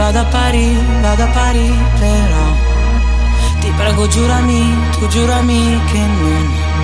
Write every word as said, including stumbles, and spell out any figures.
vado a Parigi, vado a Parigi, però ti prego giurami, tu giurami che non